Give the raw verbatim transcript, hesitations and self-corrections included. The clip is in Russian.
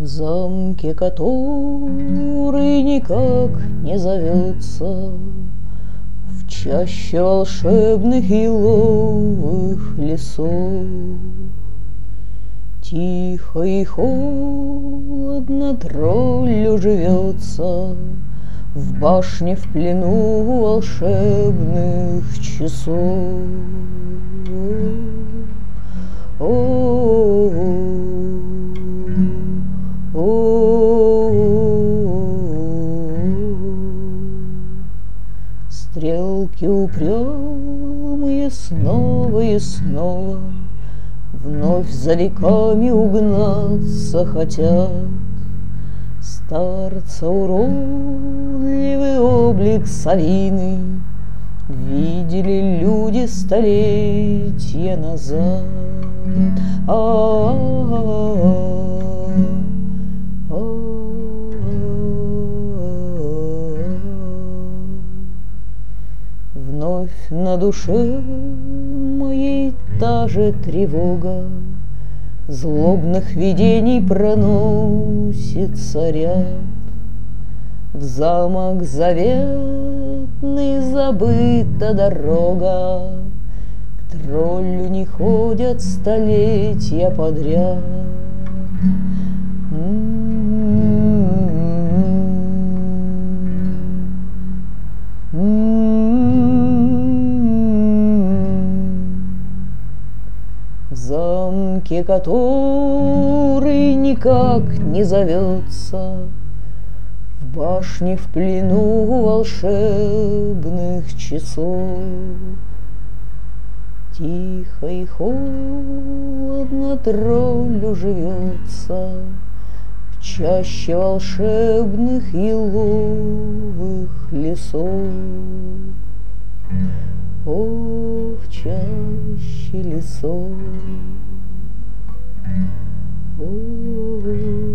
В замке, который никак не зовется, в чаще волшебных еловых лесов, тихо и холодно троллю живется в башне в плену волшебных часов. О, о, о, стрелки упрямые снова и снова вновь за веками угнаться хотят. Старца уродливый облик совиный видели люди столетия назад. Вновь на душе моей та же тревога, злобных видений проносится ряд. В замок заветный забыта дорога, к троллю не ходят столетия подряд. В замке, который никак не зовется, в башне в плену волшебных часов, тихо и холодно троллю живется в чаще волшебных еловых лесов. О, в чаще лесов. О,